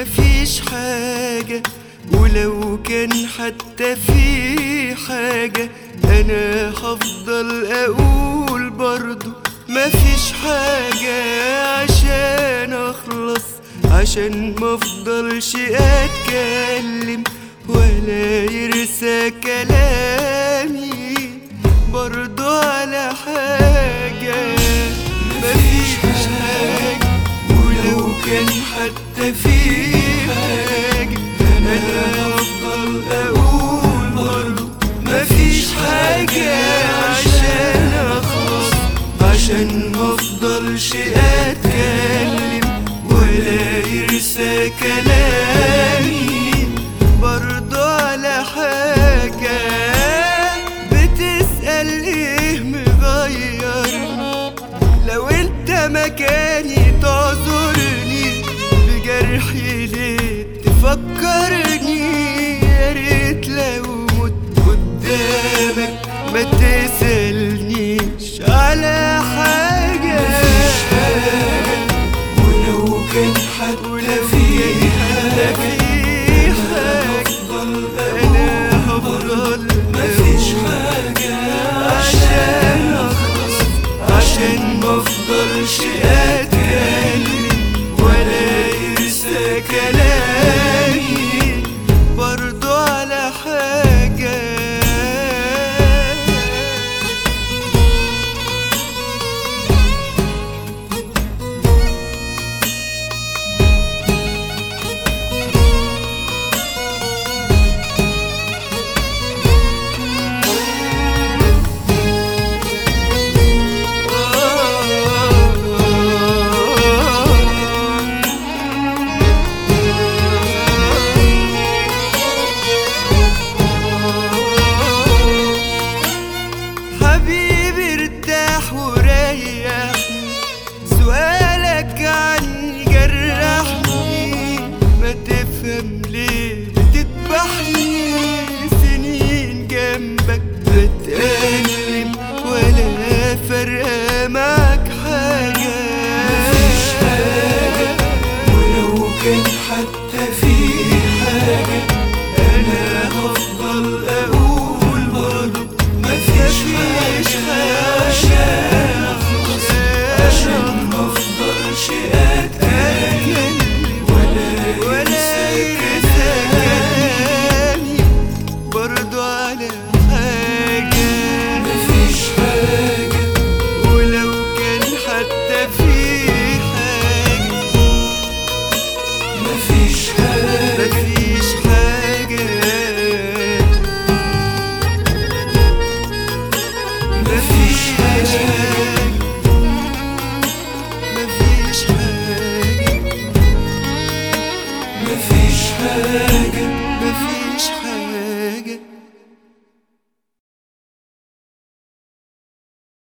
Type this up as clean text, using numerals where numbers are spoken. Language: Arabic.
مفيش حاجة، ولو كان حتى في حاجة أنا هفضل أقول برضو مفيش حاجة، عشان أخلص، عشان مفضلش أتكلم ولا يرسى كلامي برضو على حاجة. مفيش حاجة، ولو كان حتى في حاجة أنا هفضل أقول برضو مفيش حاجة، عشان أخلص، عشان مفضلش أتكلم ولا يرسى كلامي برضو على حاجة. بتسأل إيه مغيرني؟ لو انت مكاني تعذرني بجرحي ليه تفكرني؟ يا ريت لو مت قدامك ما تسألنيش على حاجة. مفيش حاجة، ولو كان حتى في حاجة أنا هفضل مفيش حاجة، عشان أخلص، عشان مفضلش أتكلم ولا يرسى كلامي برضو على حاجة. حبيبي ارتاح وريحني، سؤالك عني جرحني، ما تفهم ليه بتذبحني؟ سنين جنبك بتألم ولا فارقة معاك حاجة. مفيش حاجة، ولو كان حتى في حاجة أنا هفضل أقول برضو مفيش حاجة، عشان أخلص، عشان مفضلش أتكلم ولا يرسى كلامي برضو على حاجة. مفيش حاجة، ولو كان حتى في حاجة مفيش حاجة، مفيش حاجة، مفيش حاجة، مفيش حاجة، مفيش حاجة، مفيش